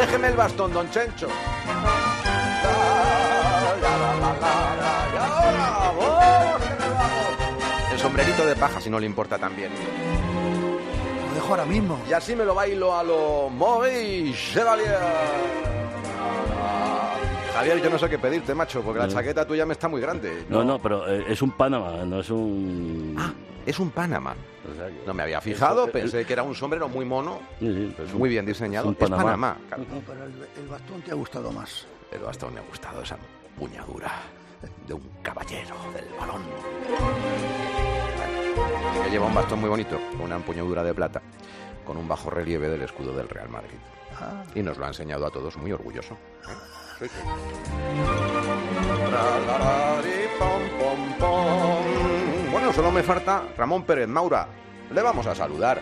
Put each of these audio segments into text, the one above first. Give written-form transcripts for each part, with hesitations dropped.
Déjeme el bastón, don Chencho. Y ahora, vamos, que nos vamos. El sombrerito de paja, si no le importa también. Lo dejo ahora mismo. Y así me lo bailo a lo Maurice Chevalier. Javier, yo no sé qué pedirte, macho, porque la chaqueta tuya me está muy grande. No, pero es un Panamá, no es un... Ah, es un Panamá. O sea No me había fijado, pensé que era un sombrero muy mono, sí, muy bien diseñado. es un Panamá. Claro. No, pero el bastón te ha gustado más. El bastón me ha gustado, esa empuñadura de un caballero del balón. Que lleva un bastón muy bonito, con una empuñadura de plata, con un bajo relieve del escudo del Real Madrid. Y nos lo ha enseñado a todos muy orgulloso. Sí, sí. Bueno, solo me falta Ramón Pérez Maura. Le vamos a saludar.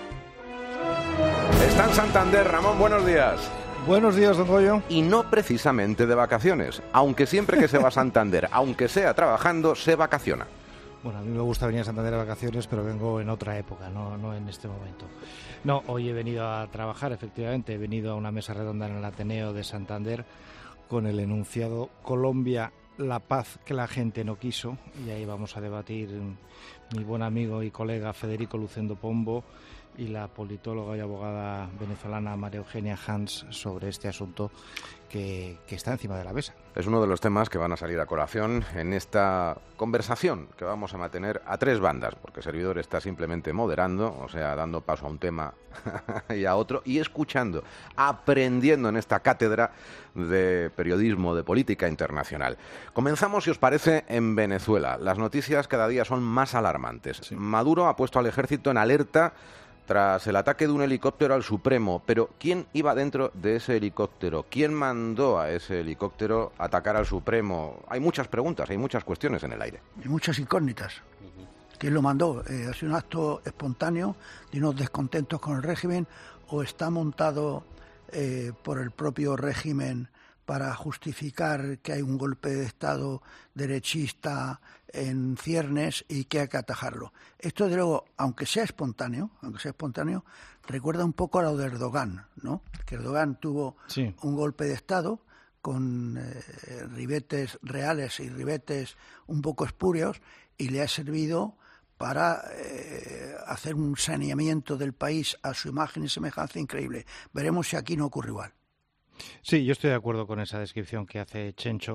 Está en Santander. Ramón, buenos días. Buenos días, don Goyo. Y no precisamente de vacaciones, aunque siempre que se va a Santander, aunque sea trabajando, se vacaciona. Bueno, a mí me gusta venir a Santander de vacaciones, pero vengo en otra época, no en este momento. No, hoy he venido a trabajar, efectivamente, he venido a una mesa redonda en el Ateneo de Santander con el enunciado Colombia, la paz que la gente no quiso, y ahí vamos a debatir mi buen amigo y colega Federico Lucendo Pombo y la politóloga y abogada venezolana María Eugenia Hans sobre este asunto que está encima de la mesa. Es uno de los temas que van a salir a colación en esta conversación que vamos a mantener a tres bandas, porque el servidor está simplemente moderando, o sea, dando paso a un tema y a otro, y escuchando, aprendiendo en esta cátedra de periodismo, de política internacional. Comenzamos, si os parece, en Venezuela. Las noticias cada día son más alarmantes. Sí. Maduro ha puesto al ejército en alerta tras el ataque de un helicóptero al Supremo. Pero ¿quién iba dentro de ese helicóptero? ¿Quién mandó a ese helicóptero a atacar al Supremo? Hay muchas preguntas, hay muchas cuestiones en el aire. Y muchas incógnitas. ¿Quién lo mandó? ¿Ha sido un acto espontáneo de unos descontentos con el régimen o está montado por el propio régimen para justificar que hay un golpe de Estado derechista en ciernes y que hay que atajarlo? Esto, de luego, aunque sea espontáneo, recuerda un poco a lo de Erdogan, ¿no? Que Erdogan tuvo un golpe de Estado con ribetes reales y ribetes un poco espurios y le ha servido para hacer un saneamiento del país a su imagen y semejanza increíble. Veremos si aquí no ocurre igual. Sí, yo estoy de acuerdo con esa descripción que hace Chencho.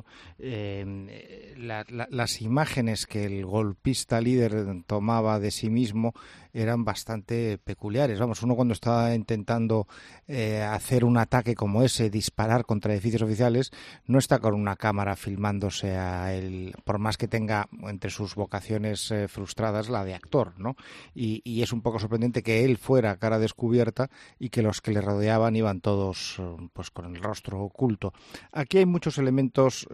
Las imágenes que el golpista líder tomaba de sí mismo eran bastante peculiares. Vamos, uno cuando estaba intentando hacer un ataque como ese, disparar contra edificios oficiales, no está con una cámara filmándose a él, por más que tenga entre sus vocaciones frustradas la de actor, ¿no? Y es un poco sorprendente que él fuera a cara descubierta y que los que le rodeaban iban todos pues con el rostro oculto. Aquí hay muchos elementos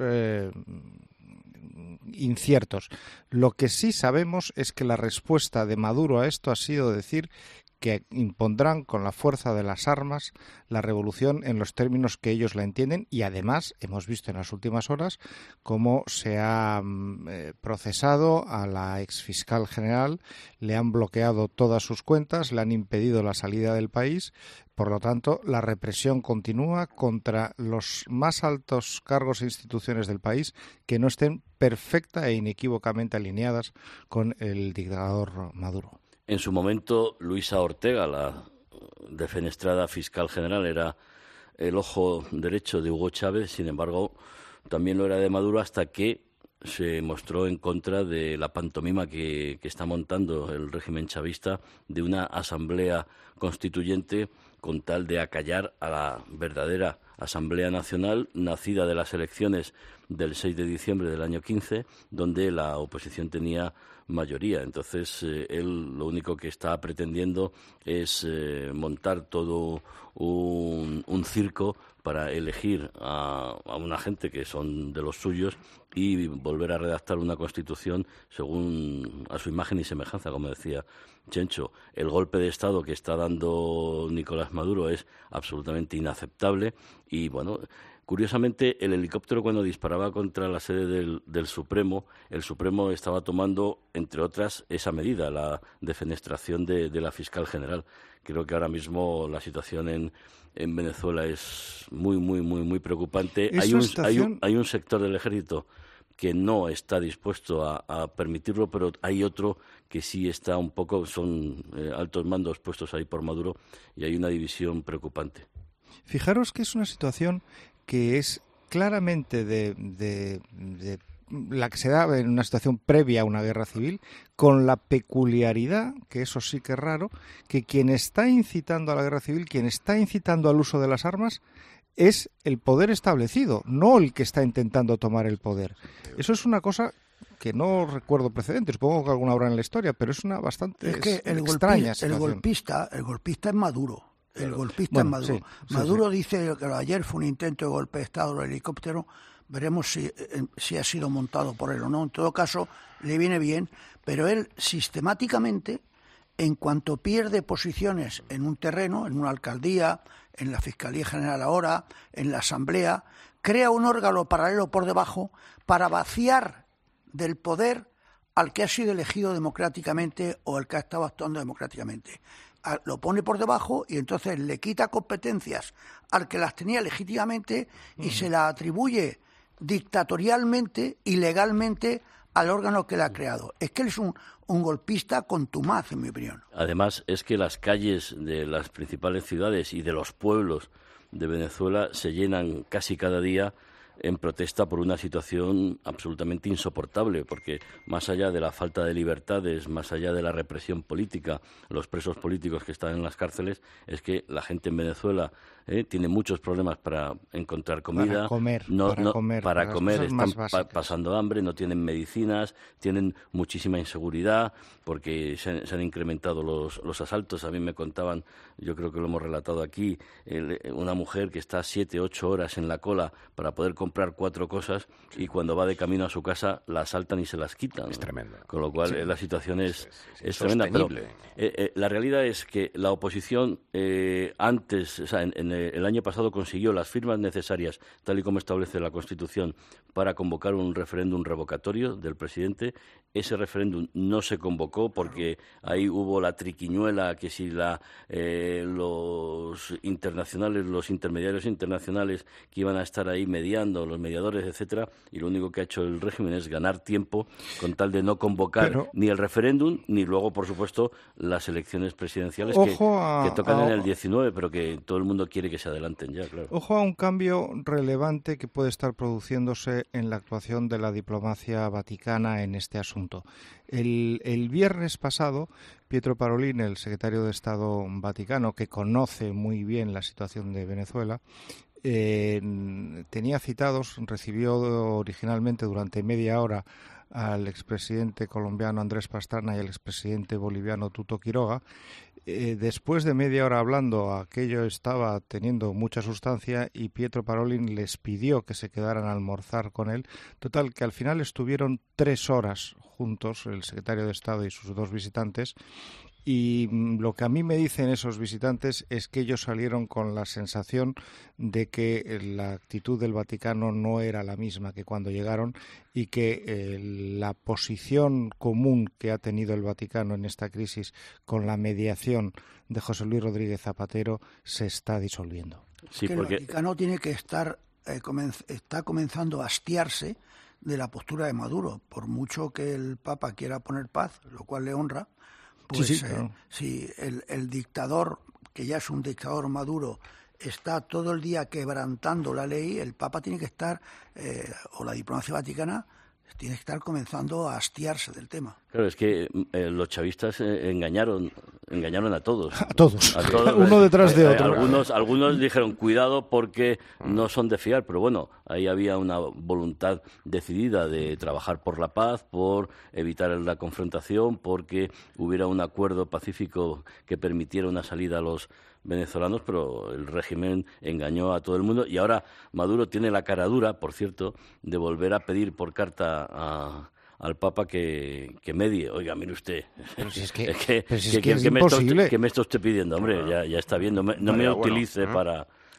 inciertos. Lo que sí sabemos es que la respuesta de Maduro a esto ha sido decir que impondrán con la fuerza de las armas la revolución en los términos que ellos la entienden, y además hemos visto en las últimas horas cómo se ha procesado a la exfiscal general, le han bloqueado todas sus cuentas, le han impedido la salida del país. Por lo tanto, la represión continúa contra los más altos cargos e instituciones del país que no estén perfecta e inequívocamente alineadas con el dictador Maduro. En su momento, Luisa Ortega, la defenestrada fiscal general, era el ojo derecho de Hugo Chávez. Sin embargo, también lo era de Maduro hasta que se mostró en contra de la pantomima que está montando el régimen chavista de una asamblea constituyente con tal de acallar a la verdadera Asamblea Nacional, nacida de las elecciones del 6 de diciembre del año 15, donde la oposición tenía mayoría. Entonces, él lo único que está pretendiendo es montar todo un circo para elegir a una gente que son de los suyos y volver a redactar una constitución según a su imagen y semejanza, como decía Chencho. El golpe de Estado que está dando Nicolás Maduro es absolutamente inaceptable Y bueno, curiosamente, el helicóptero cuando disparaba contra la sede del Supremo, el Supremo estaba tomando, entre otras, esa medida, la defenestración de la fiscal general. Creo que ahora mismo la situación en Venezuela es muy preocupante. Hay un sector del ejército que no está dispuesto a permitirlo, pero hay otro que sí está un poco, son altos mandos puestos ahí por Maduro, y hay una división preocupante. Fijaros que es una situación que es claramente de la que se da en una situación previa a una guerra civil, con la peculiaridad, que eso sí que es raro, que quien está incitando a la guerra civil, quien está incitando al uso de las armas, es el poder establecido, no el que está intentando tomar el poder. Eso es una cosa que no recuerdo precedentes, supongo que alguna habrá en la historia, pero es una bastante extraña situación. El golpista es Maduro. El golpista es Maduro. Sí, Maduro dice que ayer fue un intento de golpe de Estado del helicóptero. Veremos si ha sido montado por él o no. En todo caso, le viene bien, pero él sistemáticamente, en cuanto pierde posiciones en un terreno, en una alcaldía, en la Fiscalía General ahora, en la Asamblea, crea un órgano paralelo por debajo para vaciar del poder al que ha sido elegido democráticamente o al que ha estado actuando democráticamente. Lo pone por debajo y entonces le quita competencias al que las tenía legítimamente y se las atribuye dictatorialmente y legalmente al órgano que la ha creado. Es que él es un golpista contumaz, en mi opinión. Además, es que las calles de las principales ciudades y de los pueblos de Venezuela se llenan casi cada día en protesta por una situación absolutamente insoportable, porque más allá de la falta de libertades, más allá de la represión política, los presos políticos que están en las cárceles, es que la gente en Venezuela tiene muchos problemas para encontrar comida, para comer, están pasando hambre, no tienen medicinas, tienen muchísima inseguridad, porque se han incrementado los asaltos. A mí me contaban, yo creo que lo hemos relatado aquí, una mujer que está 7, 8 horas en la cola para poder comprar 4 cosas y cuando va de camino a su casa la asaltan y se las quitan. Es tremendo. Con lo cual la situación es tremenda. Pero la realidad es que la oposición antes, o sea, en el año pasado consiguió las firmas necesarias, tal y como establece la Constitución, para convocar un referéndum revocatorio del presidente. Ese referéndum no se convocó porque ahí hubo la triquiñuela que si los internacionales, los intermediarios internacionales que iban a estar ahí mediando, los mediadores, etcétera, y lo único que ha hecho el régimen es ganar tiempo con tal de no convocar ni el referéndum ni luego, por supuesto, las elecciones presidenciales que tocan en el 19, pero que todo el mundo quiere que se adelanten ya, claro. Ojo a un cambio relevante que puede estar produciéndose en la actuación de la diplomacia vaticana en este asunto. El viernes pasado, Pietro Parolin, el secretario de Estado vaticano, que conoce muy bien la situación de Venezuela, tenía citados, recibió originalmente durante media hora al expresidente colombiano Andrés Pastrana y al expresidente boliviano Tuto Quiroga. Después de media hora hablando, aquello estaba teniendo mucha sustancia y Pietro Parolin les pidió que se quedaran a almorzar con él. Total, que al final estuvieron 3 horas juntos, el secretario de Estado y sus 2 visitantes. Y lo que a mí me dicen esos visitantes es que ellos salieron con la sensación de que la actitud del Vaticano no era la misma que cuando llegaron y que la posición común que ha tenido el Vaticano en esta crisis con la mediación de José Luis Rodríguez Zapatero se está disolviendo. Sí, porque el Vaticano tiene que está comenzando a hastiarse de la postura de Maduro, por mucho que el Papa quiera poner paz, lo cual le honra. Pues sí, claro. Si el dictador, que ya es un dictador Maduro, está todo el día quebrantando la ley, el Papa tiene que estar, o la diplomacia vaticana, tiene que estar comenzando a hastiarse del tema. Claro, es que los chavistas engañaron a todos. A todos, uno detrás de otro. Algunos dijeron, cuidado porque no son de fiar, pero bueno, ahí había una voluntad decidida de trabajar por la paz, por evitar la confrontación, porque hubiera un acuerdo pacífico que permitiera una salida a los venezolanos, pero el régimen engañó a todo el mundo y ahora Maduro tiene la cara dura, por cierto, de volver a pedir por carta al Papa que medie. Oiga, mire usted, ¿qué me está usted pidiendo? Hombre, ya está bien, no me utilice para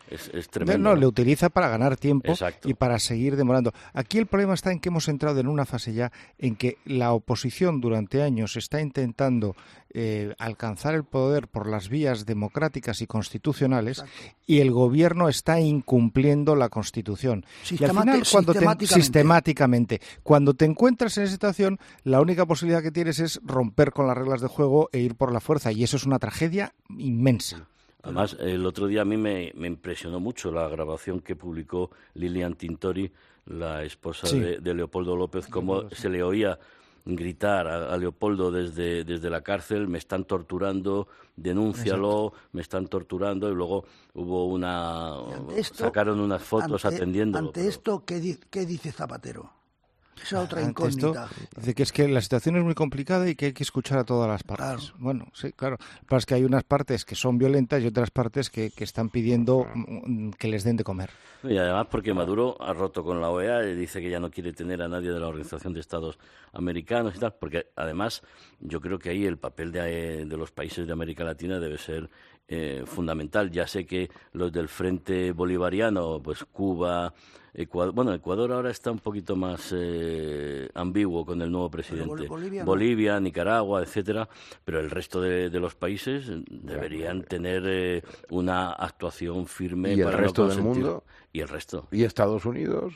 Es tremendo. No, le utiliza para ganar tiempo. Exacto. Y para seguir demorando. Aquí el problema está en que hemos entrado en una fase ya en que la oposición durante años está intentando alcanzar el poder por las vías democráticas y constitucionales. Exacto. Y el gobierno está incumpliendo la Constitución. Y al final, sistemáticamente, cuando te encuentras en esa situación, la única posibilidad que tienes es romper con las reglas de juego e ir por la fuerza, y eso es una tragedia inmensa. Además, el otro día a mí me impresionó mucho la grabación que publicó Lilian Tintori, la esposa de Leopoldo López, cómo se le oía gritar a Leopoldo desde la cárcel: me están torturando, denúncialo. Exacto. Me están torturando, y luego hubo sacaron unas fotos atendiéndolo. Ante esto, ¿qué dice Zapatero? Esa otra incógnita. Dice que es que la situación es muy complicada y que hay que escuchar a todas las partes. Claro. Bueno, sí, claro. Pero es que hay unas partes que son violentas y otras partes que están pidiendo que les den de comer. Y además porque Maduro ha roto con la OEA y dice que ya no quiere tener a nadie de la Organización de Estados Americanos y tal, porque además yo creo que ahí el papel de los países de América Latina debe ser fundamental. Ya sé que los del Frente Bolivariano, pues Cuba, Ecuador ahora está un poquito más ambiguo con el nuevo presidente. Bolivia, Nicaragua, etcétera, pero el resto de los países deberían tener una actuación firme. ¿Y el resto del mundo? ¿Y el resto? ¿Y Estados Unidos?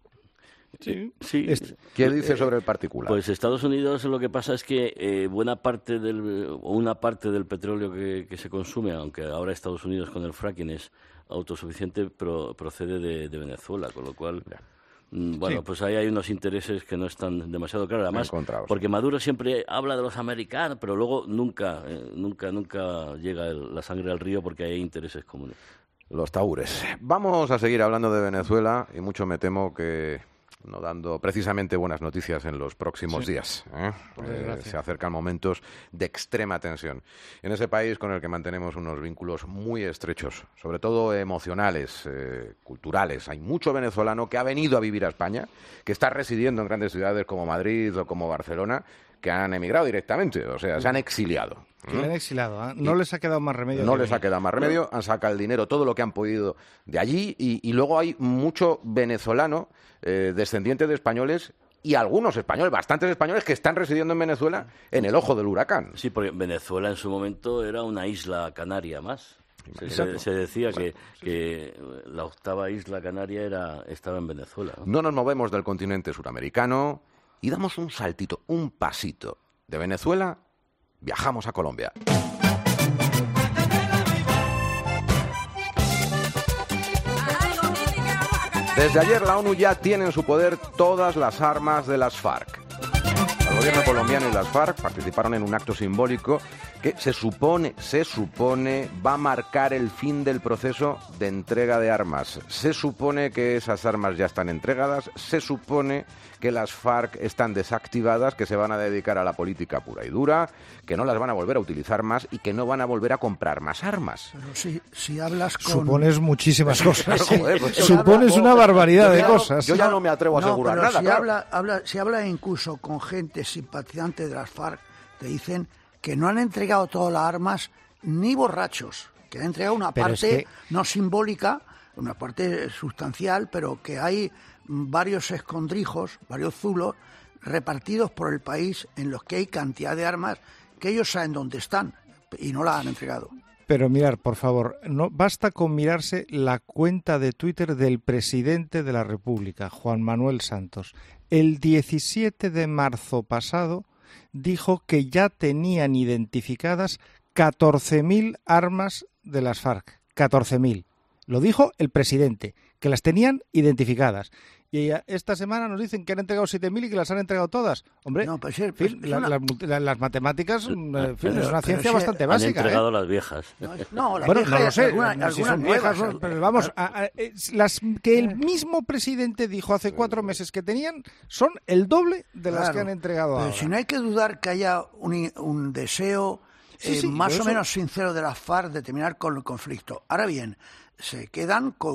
Sí. ¿Qué dice sobre el particular? Pues Estados Unidos, lo que pasa es que una parte del petróleo que se consume, aunque ahora Estados Unidos con el fracking es autosuficiente, procede de Venezuela, con lo cual, pues ahí hay unos intereses que no están demasiado claros. Además, porque Maduro siempre habla de los americanos, pero luego nunca llega la sangre al río, porque hay intereses comunes. Los tahúres. Vamos a seguir hablando de Venezuela, y mucho me temo que no dando precisamente buenas noticias en los próximos días. Se acercan momentos de extrema tensión en ese país con el que mantenemos unos vínculos muy estrechos, sobre todo emocionales, culturales. Hay mucho venezolano que ha venido a vivir a España, que está residiendo en grandes ciudades como Madrid o como Barcelona, que han emigrado directamente, o sea, se han exiliado. Se han exiliado, ¿eh? No les ha quedado más remedio. No les ha quedado más remedio, han sacado el dinero, todo lo que han podido de allí, y luego hay mucho venezolano descendiente de españoles, y algunos españoles, bastantes españoles, que están residiendo en Venezuela en el ojo del huracán. Sí, porque Venezuela en su momento era una isla canaria más. Se decía que la octava isla canaria estaba en Venezuela. No nos movemos del continente suramericano y damos un saltito, un pasito. De Venezuela viajamos a Colombia. Desde ayer la ONU ya tiene en su poder todas las armas de las FARC. El gobierno colombiano y las FARC participaron en un acto simbólico que se supone va a marcar el fin del proceso de entrega de armas. Se supone que esas armas ya están entregadas, se supone que las FARC están desactivadas, que se van a dedicar a la política pura y dura, que no las van a volver a utilizar más y que no van a volver a comprar más armas. Pero si hablas con... Supones muchísimas cosas. Joder, pues supones una barbaridad de cosas. Yo ya no me atrevo a asegurar nada. Si habla incluso con gente simpatizante de las FARC, te dicen que no han entregado todas las armas ni borrachos, que han entregado una parte no simbólica, una parte sustancial, pero que hay varios escondrijos, varios zulos repartidos por el país en los que hay cantidad de armas que ellos saben dónde están y no las han entregado. Pero mirar, por favor, no basta con mirarse la cuenta de Twitter del presidente de la República, Juan Manuel Santos. El 17 de marzo pasado dijo que ya tenían identificadas 14.000 armas de las FARC. 14.000. Lo dijo el presidente, que las tenían identificadas. Y esta semana nos dicen que han entregado 7.000 y que las han entregado todas. Hombre, no, pues las matemáticas es una ciencia bastante básica. Han entregado las viejas. No lo sé, si son viejas, pero vamos, las que el mismo presidente dijo hace 4 meses que tenían son el doble de las que han entregado ahora. Pero si no hay que dudar que haya un deseo más o menos sincero de las FARC de terminar con el conflicto. Ahora bien, se quedan con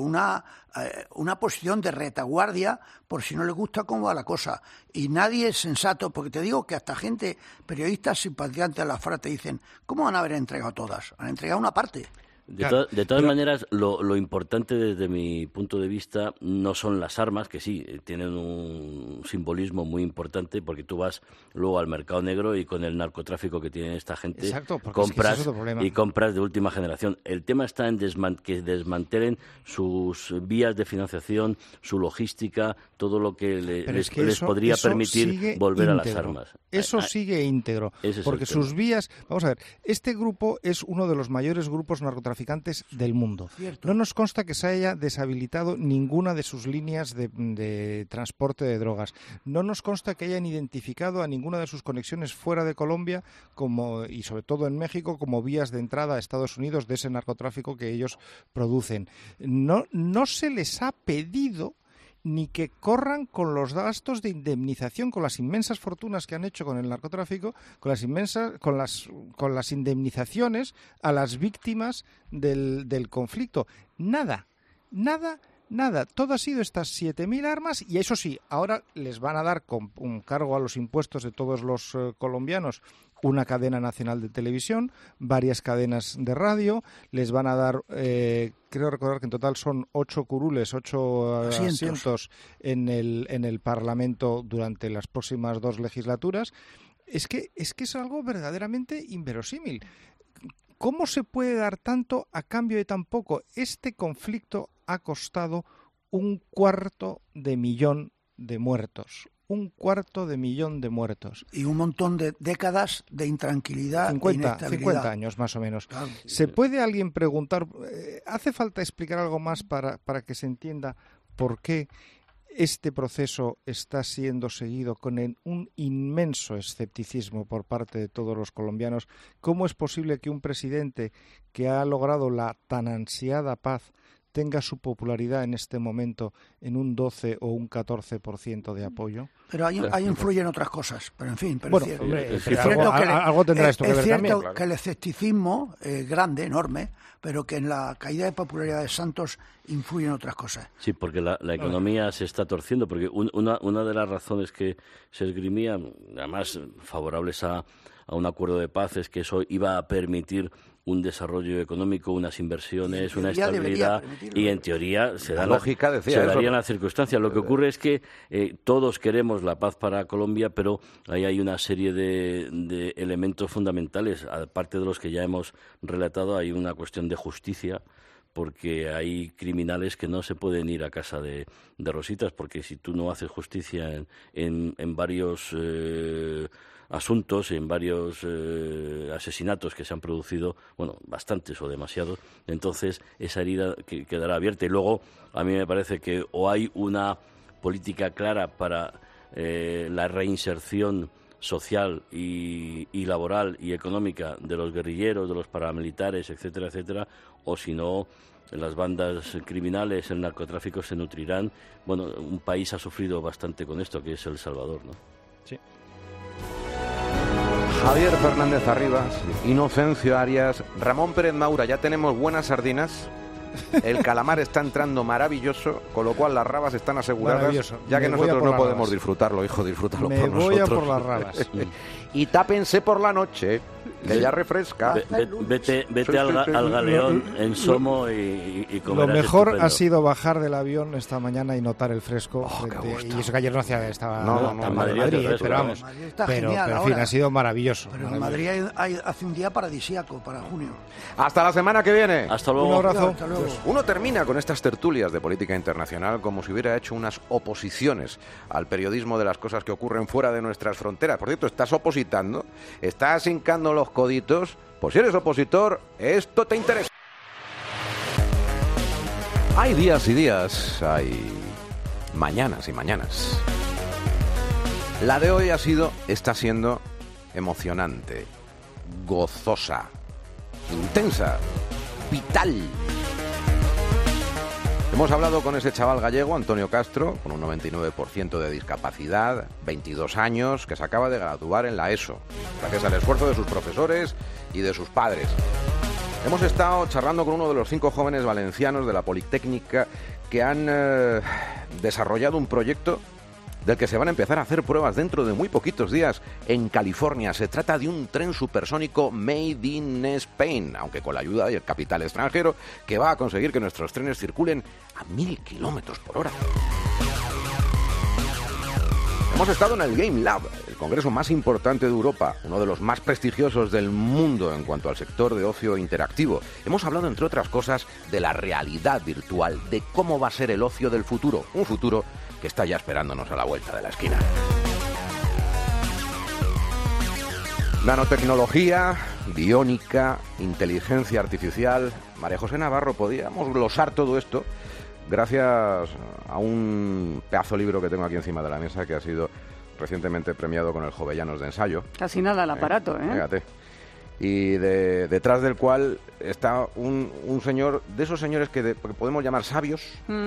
una posición de retaguardia por si no les gusta cómo va la cosa. Y nadie es sensato, porque te digo que hasta gente, periodistas simpatizantes de la FARC te dicen, ¿cómo van a haber entregado todas? Han entregado una parte. De todas maneras, lo importante desde mi punto de vista no son las armas, que sí, tienen un simbolismo muy importante, porque tú vas luego al mercado negro y con el narcotráfico que tiene esta gente, compras y compras de última generación. El tema está en que desmantelen sus vías de financiación, su logística, todo lo que les podría permitir volver a las armas. Eso sigue íntegro, porque sus vías... Vamos a ver, este grupo es uno de los mayores grupos narcotraficantes del mundo. Cierto. No nos consta que se haya deshabilitado ninguna de sus líneas de transporte de drogas. No nos consta que hayan identificado a ninguna de sus conexiones fuera de Colombia y sobre todo en México como vías de entrada a Estados Unidos de ese narcotráfico que ellos producen. No se les ha pedido ni que corran con los gastos de indemnización, con las inmensas fortunas que han hecho con el narcotráfico, con las indemnizaciones a las víctimas del conflicto. Nada. Todo ha sido estas 7.000 armas y eso sí, ahora les van a dar con un cargo a los impuestos de todos los colombianos una cadena nacional de televisión, varias cadenas de radio, les van a dar, creo recordar que en total son 8 curules, 8 asientos en el Parlamento durante las próximas 2 legislaturas. Es que es algo verdaderamente inverosímil. ¿Cómo se puede dar tanto a cambio de tan poco? Este conflicto ha costado 250.000 de muertos. 250.000 de muertos. Y un montón de décadas de intranquilidad 50 años más o menos. Claro. ¿Se puede alguien preguntar, hace falta explicar algo más para que se entienda por qué este proceso está siendo seguido con un inmenso escepticismo por parte de todos los colombianos? ¿Cómo es posible que un presidente que ha logrado la tan ansiada paz tenga su popularidad en este momento en un 12 o un 14% de apoyo? Pero ahí influyen otras cosas, pero en fin. Bueno, es cierto, algo tendrá esto que ver también. Es cierto que el escepticismo es grande, enorme, pero que en la caída de popularidad de Santos influyen otras cosas. Sí, porque la economía se está torciendo, porque una de las razones que se esgrimían, además favorables a un acuerdo de paz, es que eso iba a permitir un desarrollo económico, unas inversiones, una estabilidad, y en teoría se darían las circunstancias. Lo que ocurre es que todos queremos la paz para Colombia, pero ahí hay una serie de elementos fundamentales. Aparte de los que ya hemos relatado, hay una cuestión de justicia, porque hay criminales que no se pueden ir a casa de Rositas, porque si tú no haces justicia en varios asuntos, en varios asesinatos que se han producido, bueno, bastantes o demasiados, entonces esa herida quedará abierta. Y luego a mí me parece que o hay una política clara para la reinserción social y laboral y económica de los guerrilleros, de los paramilitares, etcétera, etcétera, o si no, las bandas criminales, el narcotráfico se nutrirán. Bueno, un país ha sufrido bastante con esto, que es El Salvador, ¿no? Sí. Javier Fernández Arribas, Inocencio Arias, Ramón Pérez Maura, ya tenemos buenas sardinas. El calamar está entrando maravilloso, con lo cual las rabas están aseguradas, ya que nosotros no podemos disfrutarlo, hijo, disfrútalo por nosotros. Me voy a por las rabas. Y tápense por la noche, que ya refresca. Vete al galeón en Somo y comerás. Lo mejor estupendo. Ha sido bajar del avión esta mañana y notar el fresco. Y eso que ayer no estaba en Madrid, pero vamos. Pero en fin, ha sido maravilloso. Pero en Madrid hace un día paradisíaco para junio. Hasta la semana que viene. Hasta luego. Un abrazo. Hasta luego. Uno termina con estas tertulias de política internacional como si hubiera hecho unas oposiciones al periodismo de las cosas que ocurren fuera de nuestras fronteras. Por cierto, ¿estás opositando? ¿Estás hincando los coditos? Pues si eres opositor, esto te interesa. Hay días y días, hay mañanas y mañanas. La de hoy está siendo emocionante, gozosa, intensa, vital. Hemos hablado con ese chaval gallego, Antonio Castro, con un 99% de discapacidad, 22 años, que se acaba de graduar en la ESO, gracias al esfuerzo de sus profesores y de sus padres. Hemos estado charlando con uno de los 5 jóvenes valencianos de la Politécnica que han desarrollado un proyecto del que se van a empezar a hacer pruebas dentro de muy poquitos días en California. Se trata de un tren supersónico made in Spain, aunque con la ayuda del capital extranjero, que va a conseguir que nuestros trenes circulen a 1000 kilómetros por hora. Hemos estado en el Game Lab, el congreso más importante de Europa, uno de los más prestigiosos del mundo en cuanto al sector de ocio interactivo. Hemos hablado, entre otras cosas, de la realidad virtual, de cómo va a ser el ocio del futuro, un futuro que está ya esperándonos a la vuelta de la esquina. Nanotecnología, biónica, inteligencia artificial. María José Navarro, podíamos glosar todo esto gracias a un pedazo libro que tengo aquí encima de la mesa, que ha sido recientemente premiado con el Jovellanos de Ensayo. Casi nada el aparato, ¿eh? Fíjate. Y detrás del cual está un señor, de esos señores que podemos llamar sabios,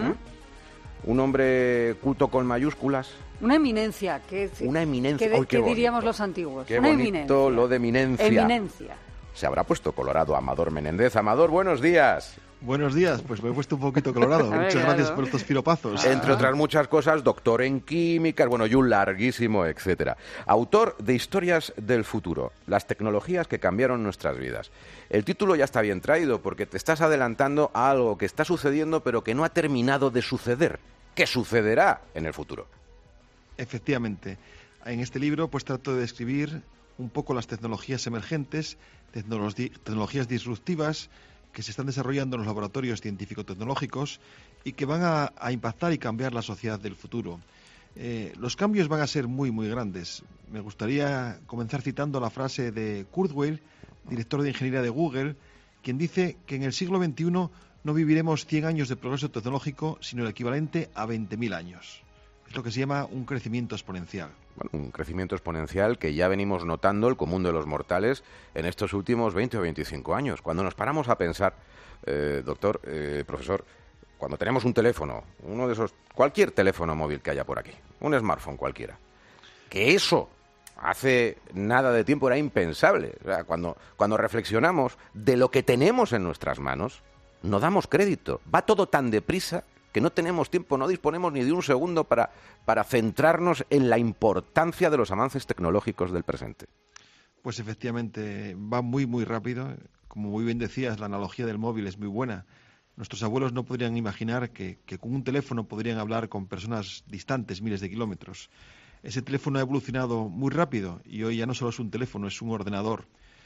un hombre culto con mayúsculas. Una eminencia. Una eminencia. ¿Qué diríamos los antiguos? Qué una bonito eminencia. Lo de eminencia. Eminencia. Se habrá puesto colorado Amador Menéndez. Amador, buenos días. Buenos días, pues me he puesto un poquito colorado. Muchas gracias por estos piropazos. Entre otras muchas cosas, doctor en químicas, bueno, y un larguísimo etcétera. Autor de Historias del futuro, las tecnologías que cambiaron nuestras vidas. El título ya está bien traído porque te estás adelantando a algo que está sucediendo pero que no ha terminado de suceder. ¿Qué sucederá en el futuro? Efectivamente. En este libro pues trato de describir un poco las tecnologías emergentes, tecnologías disruptivas que se están desarrollando en los laboratorios científico-tecnológicos y que van a impactar y cambiar la sociedad del futuro. Los cambios van a ser muy, muy grandes. Me gustaría comenzar citando la frase de Kurzweil, director de ingeniería de Google, quien dice que en el siglo XXI no viviremos 100 años de progreso tecnológico, sino el equivalente a 20.000 años. Es lo que se llama un crecimiento exponencial. Bueno, un crecimiento exponencial que ya venimos notando el común de los mortales en estos últimos 20 o 25 años. Cuando nos paramos a pensar, doctor, profesor, cuando tenemos un teléfono, uno de esos, cualquier teléfono móvil que haya por aquí, un smartphone cualquiera, que eso hace nada de tiempo era impensable. O sea, cuando reflexionamos de lo que tenemos en nuestras manos, no damos crédito. Va todo tan deprisa que no tenemos tiempo, no disponemos ni de un segundo para centrarnos en la importancia de los avances tecnológicos del presente. Pues efectivamente, va muy, muy rápido. Como muy bien decías, la analogía del móvil es muy buena. Nuestros abuelos no podrían imaginar que con un teléfono podrían hablar con personas distantes, miles de kilómetros. Ese teléfono ha evolucionado muy rápido y hoy ya no solo es un teléfono, es un ordenador.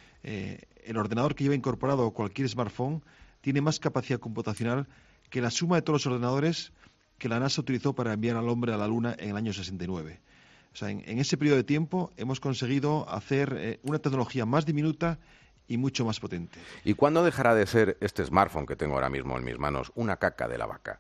El ordenador que lleva incorporado cualquier smartphone tiene más capacidad computacional que la suma de todos los ordenadores que la NASA utilizó para enviar al hombre a la Luna en el año 69. O sea, en ese periodo de tiempo hemos conseguido hacer una tecnología más diminuta y mucho más potente. ¿Y cuándo dejará de ser este smartphone que tengo ahora mismo en mis manos una caca de la vaca?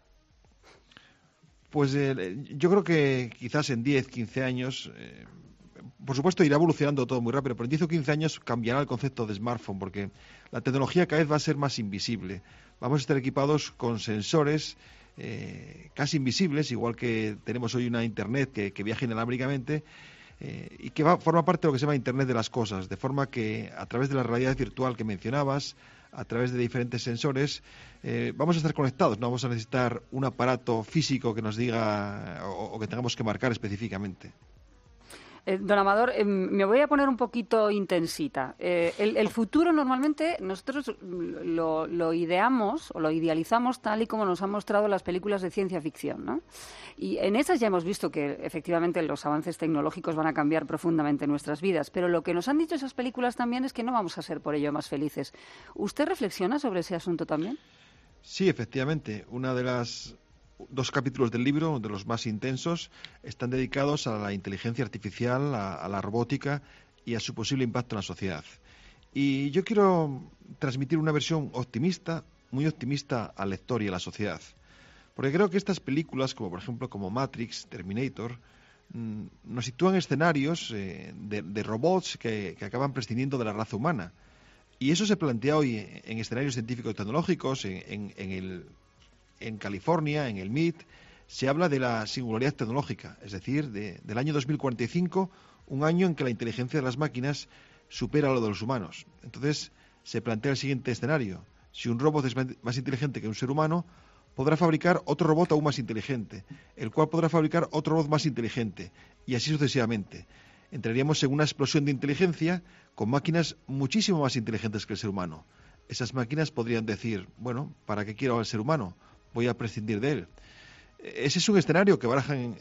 Pues yo creo que quizás en 10, 15 años, por supuesto irá evolucionando todo muy rápido, pero en 10 o 15 años cambiará el concepto de smartphone porque la tecnología cada vez va a ser más invisible. Vamos a estar equipados con sensores casi invisibles, igual que tenemos hoy una Internet que viaja inalámbricamente y que forma parte de lo que se llama Internet de las cosas, de forma que a través de la realidad virtual que mencionabas, a través de diferentes sensores, vamos a estar conectados, no vamos a necesitar un aparato físico que nos diga o que tengamos que marcar específicamente. Don Amador, me voy a poner un poquito intensita. El futuro normalmente nosotros lo ideamos o lo idealizamos tal y como nos han mostrado las películas de ciencia ficción, ¿no? Y en esas ya hemos visto que efectivamente los avances tecnológicos van a cambiar profundamente nuestras vidas, pero lo que nos han dicho esas películas también es que no vamos a ser por ello más felices. ¿Usted reflexiona sobre ese asunto también? Sí, efectivamente. Una de las 2 capítulos del libro, de los más intensos, están dedicados a la inteligencia artificial, a la robótica y a su posible impacto en la sociedad. Y yo quiero transmitir una versión optimista, muy optimista al lector y a la sociedad. Porque creo que estas películas, como por ejemplo como Matrix, Terminator, nos sitúan escenarios de robots que acaban prescindiendo de la raza humana. Y eso se plantea hoy en escenarios científicos y tecnológicos, en California, en el MIT, se habla de la singularidad tecnológica, es decir, del año 2045, un año en que la inteligencia de las máquinas supera lo de los humanos. Entonces, se plantea el siguiente escenario. Si un robot es más inteligente que un ser humano, podrá fabricar otro robot aún más inteligente, el cual podrá fabricar otro robot más inteligente, y así sucesivamente. Entraríamos en una explosión de inteligencia con máquinas muchísimo más inteligentes que el ser humano. Esas máquinas podrían decir, bueno, ¿para qué quiero al ser humano? Voy a prescindir de él. Ese es un escenario que barajan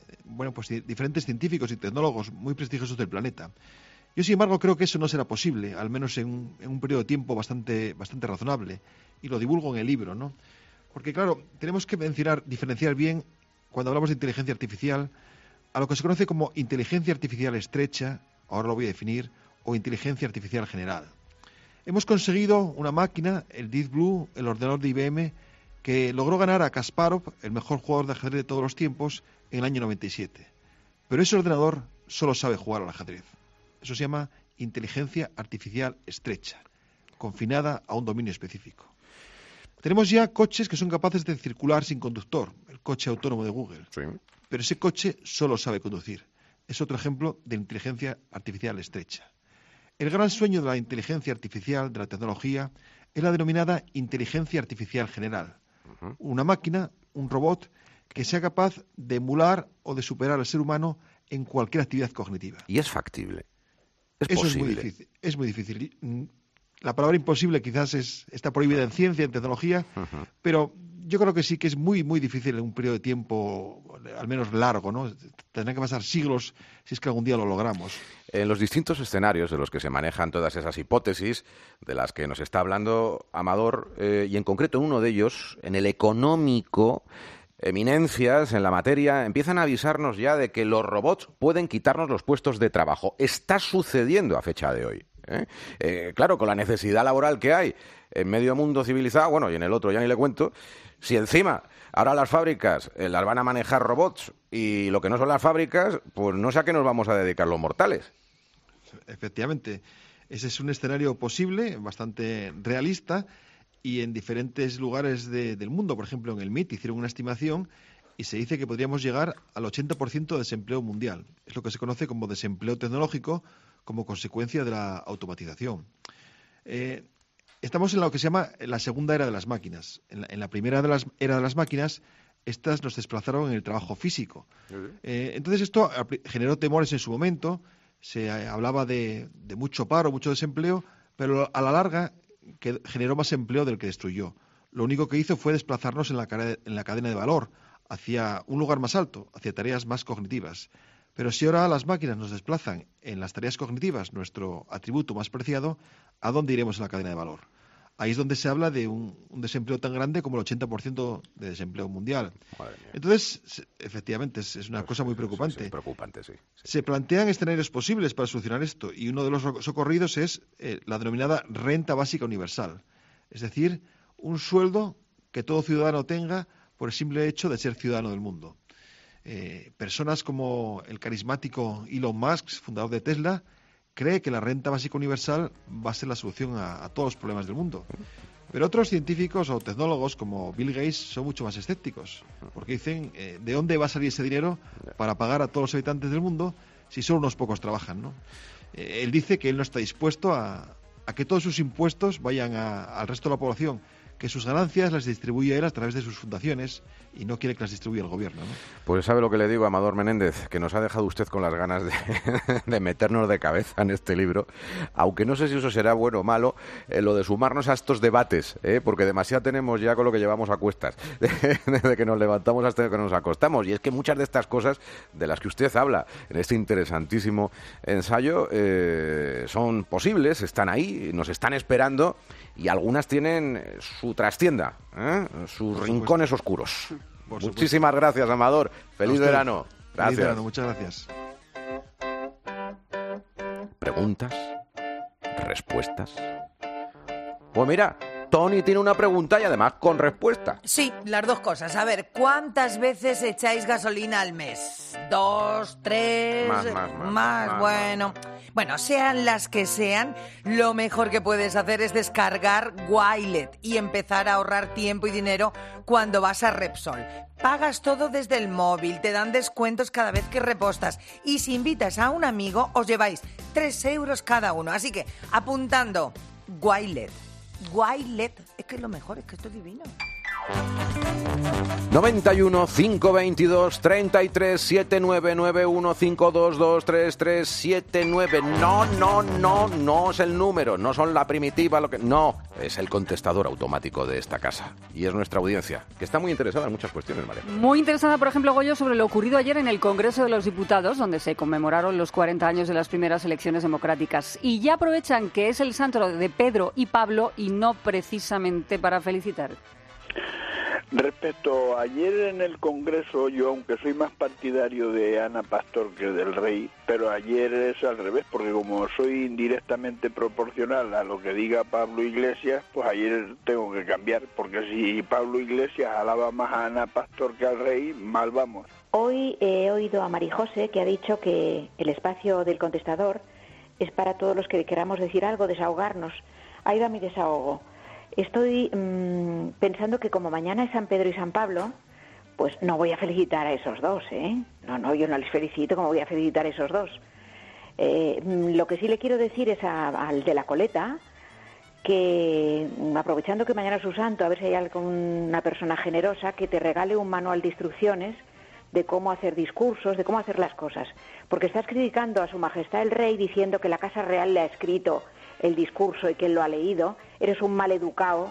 diferentes científicos y tecnólogos muy prestigiosos del planeta. Yo, sin embargo, creo que eso no será posible, al menos en un periodo de tiempo bastante razonable, y lo divulgo en el libro, ¿no? Porque, claro, tenemos que diferenciar bien, cuando hablamos de inteligencia artificial, a lo que se conoce como inteligencia artificial estrecha, ahora lo voy a definir, o inteligencia artificial general. Hemos conseguido una máquina, el Deep Blue, el ordenador de IBM, que logró ganar a Kasparov, el mejor jugador de ajedrez de todos los tiempos, en el año 97. Pero ese ordenador solo sabe jugar al ajedrez. Eso se llama inteligencia artificial estrecha, confinada a un dominio específico. Tenemos ya coches que son capaces de circular sin conductor, el coche autónomo de Google. Sí. Pero ese coche solo sabe conducir. Es otro ejemplo de inteligencia artificial estrecha. El gran sueño de la inteligencia artificial, de la tecnología, es la denominada inteligencia artificial general. Una máquina, un robot, que sea capaz de emular o de superar al ser humano en cualquier actividad cognitiva. ¿Y es factible? ¿Es Eso posible? Es muy difícil. La palabra imposible quizás está prohibida en ciencia, en tecnología, pero yo creo que sí que es muy, muy difícil en un periodo de tiempo, al menos largo, ¿no? Tendrán que pasar siglos si es que algún día lo logramos. En los distintos escenarios de los que se manejan todas esas hipótesis de las que nos está hablando Amador, y en concreto en uno de ellos, en el económico, eminencias en la materia empiezan a avisarnos ya de que los robots pueden quitarnos los puestos de trabajo. Está sucediendo a fecha de hoy. Claro, con la necesidad laboral que hay en medio mundo civilizado, bueno, y en el otro ya ni le cuento, si encima ahora las fábricas las van a manejar robots y lo que no son las fábricas, pues no sé a qué nos vamos a dedicar los mortales. Efectivamente, ese es un escenario posible, bastante realista, y en diferentes lugares del mundo. Por ejemplo, en el MIT hicieron una estimación y se dice que podríamos llegar al 80% de desempleo mundial. Es lo que se conoce como desempleo tecnológico como consecuencia de la automatización. Estamos en lo que se llama la segunda era de las máquinas. En la primera era de las máquinas, estas nos desplazaron en el trabajo físico. Entonces esto generó temores en su momento, se hablaba de mucho paro, mucho desempleo, pero a la larga generó más empleo del que destruyó. Lo único que hizo fue desplazarnos en la cadena de valor, hacia un lugar más alto, hacia tareas más cognitivas. Pero si ahora las máquinas nos desplazan en las tareas cognitivas, nuestro atributo más preciado, ¿a dónde iremos en la cadena de valor? Ahí es donde se habla de un desempleo tan grande como el 80% de desempleo mundial. Entonces, efectivamente, es una cosa muy preocupante. Sí, preocupante, sí. Se plantean escenarios posibles para solucionar esto, y uno de los socorridos es la denominada renta básica universal. Es decir, un sueldo que todo ciudadano tenga por el simple hecho de ser ciudadano del mundo. Personas como el carismático Elon Musk, fundador de Tesla, cree que la renta básica universal va a ser la solución a todos los problemas del mundo. Pero otros científicos o tecnólogos como Bill Gates son mucho más escépticos, porque dicen, ¿de dónde va a salir ese dinero para pagar a todos los habitantes del mundo si solo unos pocos trabajan, ¿no? Él dice que él no está dispuesto a que todos sus impuestos vayan al resto de la población, que sus ganancias las distribuye él a través de sus fundaciones y no quiere que las distribuya el gobierno, ¿no? Pues sabe lo que le digo, Amador Menéndez, que nos ha dejado usted con las ganas de meternos de cabeza en este libro, aunque no sé si eso será bueno o malo, lo de sumarnos a estos debates, porque demasiado tenemos ya con lo que llevamos a cuestas, desde que nos levantamos hasta que nos acostamos, y es que muchas de estas cosas de las que usted habla en este interesantísimo ensayo son posibles, están ahí, nos están esperando, y algunas tienen su trastienda, sus rincones oscuros. Muchísimas gracias, Amador. Feliz verano. Gracias. Feliz verano, muchas gracias. ¿Preguntas? ¿Respuestas? Pues mira, Tony tiene una pregunta y además con respuesta. Sí, las dos cosas. A ver, ¿cuántas veces echáis gasolina al mes? ¿2, 3? Más, bueno. Bueno, sean las que sean, lo mejor que puedes hacer es descargar Wilet y empezar a ahorrar tiempo y dinero cuando vas a Repsol. Pagas todo desde el móvil, te dan descuentos cada vez que repostas y si invitas a un amigo os lleváis 3 euros cada uno. Así que, apuntando, Wilet. Wilet, es que es lo mejor, es que esto es divino. 91 522 33 79 91 522 33 79. No es el número, no son la primitiva, no, es el contestador automático de esta casa. Y es nuestra audiencia, que está muy interesada en muchas cuestiones, María. Muy interesada, por ejemplo, Goyo, sobre lo ocurrido ayer en el Congreso de los Diputados, donde se conmemoraron los 40 años de las primeras elecciones democráticas. Y ya aprovechan que es el santo de Pedro y Pablo y no precisamente para felicitar. Respecto a ayer en el Congreso, yo aunque soy más partidario de Ana Pastor que del Rey, pero ayer es al revés, porque como soy indirectamente proporcional a lo que diga Pablo Iglesias, pues ayer tengo que cambiar, porque si Pablo Iglesias alaba más a Ana Pastor que al Rey, mal vamos. Hoy he oído a Marijose que ha dicho que el espacio del contestador es para todos los que queramos decir algo, desahogarnos. Ahí va mi desahogo. Estoy pensando que como mañana es San Pedro y San Pablo, pues no voy a felicitar a esos dos, ¿eh? No, yo no les felicito como voy a felicitar a esos dos. Lo que sí le quiero decir es al de la coleta que, aprovechando que mañana es su santo, a ver si hay alguna persona generosa que te regale un manual de instrucciones de cómo hacer discursos, de cómo hacer las cosas. Porque estás criticando a Su Majestad el Rey diciendo que la Casa Real le ha escrito el discurso y que él lo ha leído. Eres un maleducado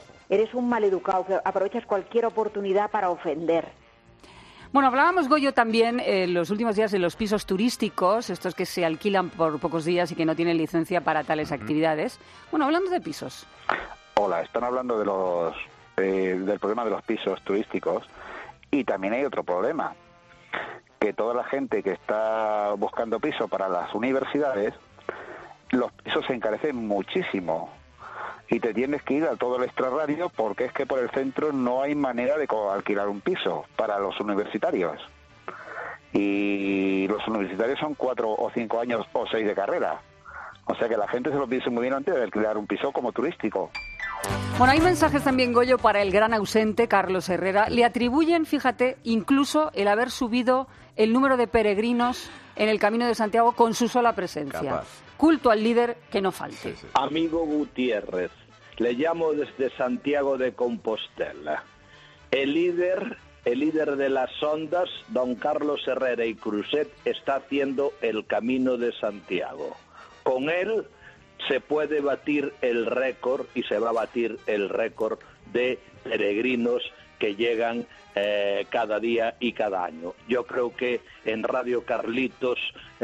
que aprovechas cualquier oportunidad para ofender. Bueno, hablábamos, Goyo, también en los últimos días de los pisos turísticos, estos que se alquilan por pocos días y que no tienen licencia para tales actividades. Bueno, hablando de pisos. Hola, están hablando de del problema de los pisos turísticos, y también hay otro problema, que toda la gente que está buscando piso para las universidades, los pisos se encarecen muchísimo y te tienes que ir a todo el extrarradio porque es que por el centro no hay manera de alquilar un piso para los universitarios. Y los universitarios son 4 o 5 años o 6 de carrera. O sea que la gente se lo piensa muy bien antes de alquilar un piso como turístico. Bueno, hay mensajes también, Goyo, para el gran ausente, Carlos Herrera. Le atribuyen, fíjate, incluso el haber subido el número de peregrinos en el Camino de Santiago con su sola presencia. Capaz. Culto al líder que no falte. Sí. Amigo Gutiérrez, le llamo desde Santiago de Compostela. El líder de las ondas, don Carlos Herrera y Cruzet, está haciendo el Camino de Santiago. Con él se puede batir el récord, y se va a batir el récord de peregrinos que llegan cada día y cada año. Yo creo que en Radio Carlitos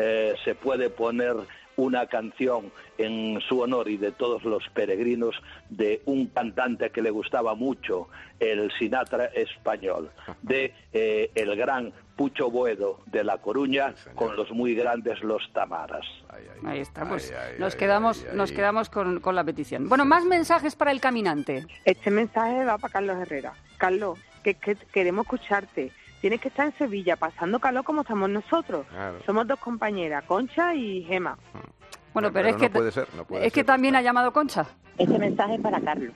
se puede poner una canción en su honor y de todos los peregrinos de un cantante que le gustaba mucho, el Sinatra español, de el gran Pucho Boedo de La Coruña, con los muy grandes Los Tamaras. Ahí está, pues nos quedamos con la petición. Bueno, más mensajes para el caminante. Este mensaje va para Carlos Herrera. Carlos, que queremos escucharte. Tienes que estar en Sevilla pasando calor como estamos nosotros. Claro. Somos dos compañeras, Concha y Gema. Bueno, pero es que, no puede ser, también ha llamado Concha. Este mensaje es para Carlos.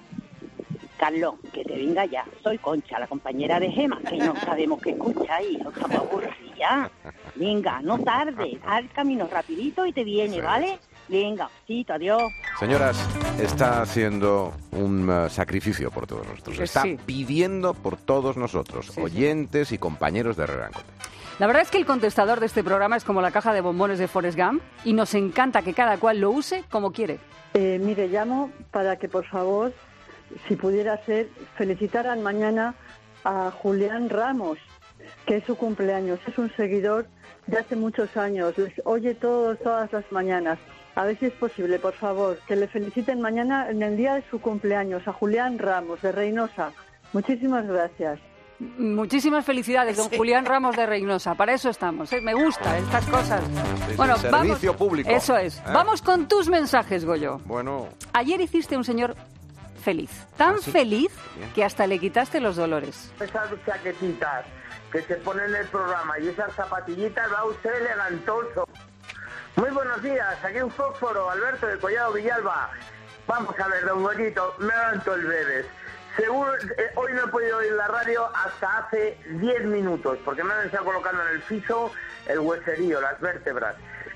Carlos, que te venga ya. Soy Concha, la compañera de Gema, que no sabemos qué escucha y no estamos aburridas. Venga, no tardes, haz el camino rapidito y te viene, ¿vale? Venga, besito, adiós. Señoras, está haciendo un sacrificio por todos nosotros. Está pidiendo por todos nosotros, oyentes y compañeros de Herrera en Cope. La verdad es que el contestador de este programa es como la caja de bombones de Forrest Gump y nos encanta que cada cual lo use como quiere. Mire, llamo para que, por favor, si pudiera ser, felicitaran mañana a Julián Ramos, que es su cumpleaños. Es un seguidor de hace muchos años, les oye todas las mañanas. A ver si es posible, por favor, que le feliciten mañana en el día de su cumpleaños a Julián Ramos de Reynosa. Muchísimas gracias. Muchísimas felicidades, don Julián Ramos de Reynosa. Para eso estamos, ¿eh? Me gusta estas cosas. Bueno, servicio público. Eso es. Vamos con tus mensajes, Goyo. Bueno. Ayer hiciste un señor feliz. Tan feliz que hasta le quitaste los dolores. Esas chaquetitas que se ponen en el programa y esas zapatillitas, va usted elegantoso. Muy buenos días, aquí un fósforo, Alberto de Collado Villalba. Vamos a ver, don Goyito, me levanto el bebés. Seguro, hoy no he podido oír la radio hasta hace 10 minutos, porque me han estado colocando en el piso el hueserío, las vértebras.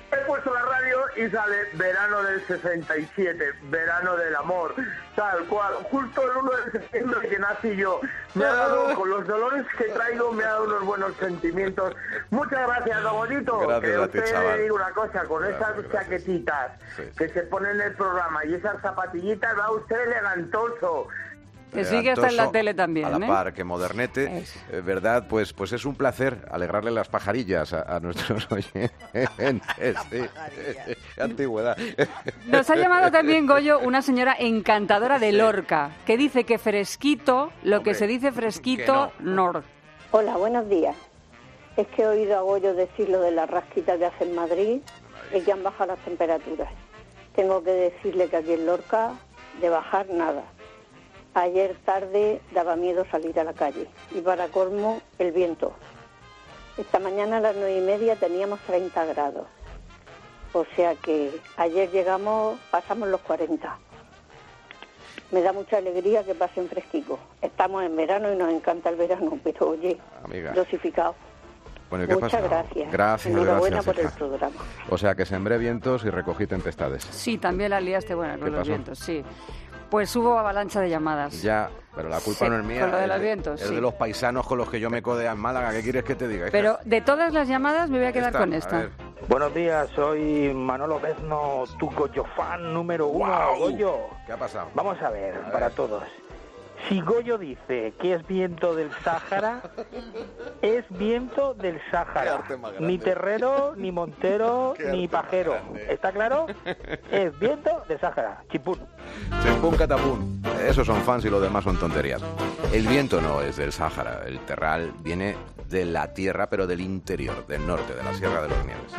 He puesto la radio y sale verano del 67, verano del amor, tal cual. Justo el 1 de septiembre que nací yo. Me ha dado, con los dolores que traigo, me ha dado unos buenos sentimientos. Muchas gracias, don Goyito. Gracias que a ti, usted chaval. le digo una cosa, con esas chaquetitas que se ponen en el programa y esas zapatillitas, va usted elegantoso. Que sí, que está en la tele también, a la par que modernete, ¿verdad? Pues es un placer alegrarle las pajarillas a nuestros oyentes. Sí. Qué antigüedad. Nos ha llamado también, Goyo, una señora encantadora de Lorca, que dice que fresquito, lo que se dice fresquito, no. Hola, buenos días. Es que he oído a Goyo decir lo de las rasquitas que hace en Madrid y que han bajado las temperaturas. Tengo que decirle que aquí en Lorca, de bajar nada. Ayer tarde daba miedo salir a la calle y para colmo el viento. Esta mañana a las 9:30 teníamos 30 grados. O sea que ayer pasamos los 40. Me da mucha alegría que pasen fresquico. Estamos en verano y nos encanta el verano, pero oye, amiga, dosificado. Bueno, ¿y qué Muchas pasa? gracias. Gracias, Enhorabuena gracias, por el hija. programa. O sea, que sembré vientos y recogí tempestades. Sí, también la liaste, bueno, ¿Qué con los pasó? vientos, sí. Pues hubo avalancha de llamadas. Ya, pero la culpa Sí, no es mía. con lo de es los vientos, es sí. de los paisanos con los que yo me codea en Málaga. ¿Qué quieres que te diga, hija? Pero de todas las llamadas me voy a quedar con esta. Buenos días, soy Manolo Bezno, tu Goyo fan número 1. ¡Guau! Goyo, ¿Qué ha pasado? vamos a ver, para todos. Si Goyo dice que es viento del Sáhara, es viento del Sáhara. arte más grande. Ni terrero, ni montero, Qué ni arte más pajero. grande. ¿Está claro? Es viento del Sáhara. Chipún. Chimpún catapún. Esos son fans y lo demás son tonterías. El viento no es del Sáhara. El terral viene de la tierra, pero del interior, del norte, de la Sierra de los Nieves.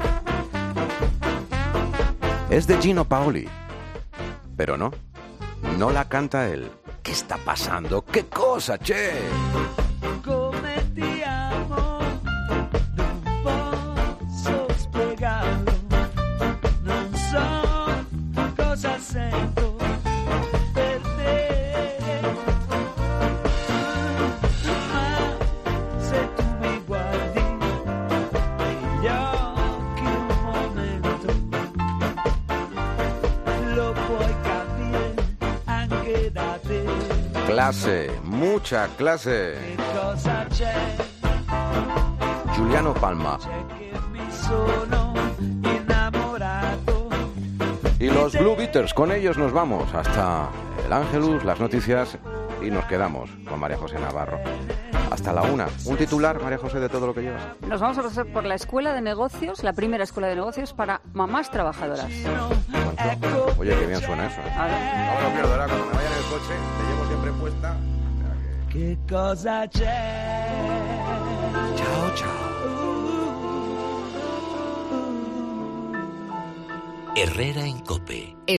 Es de Gino Paoli. Pero no la canta él. ¿Qué está pasando? ¿Qué cosa, che? Come ti amo, non posso spiegarlo, non so cosa sento per te, ma se tu mi guardi negli occhi un momento, lo puoi capire anche da te. Clase, mucha clase. Cosa c'è? Giuliano Palma. Che mi sono innamorato. Y los Blue Beaters, con ellos nos vamos hasta el Ángelus, las noticias y nos quedamos con María José Navarro. Hasta la 1. Un titular, María José, de todo lo que llevas. Nos vamos a pasar por la escuela de negocios, la primera escuela de negocios para mamás trabajadoras. Oye, qué bien suena eso. No me lo pierdo, ahora cuando me vaya en el coche, te llevo siempre puesta. Che cosa c'è? Ciao, ciao. Herrera en COPE.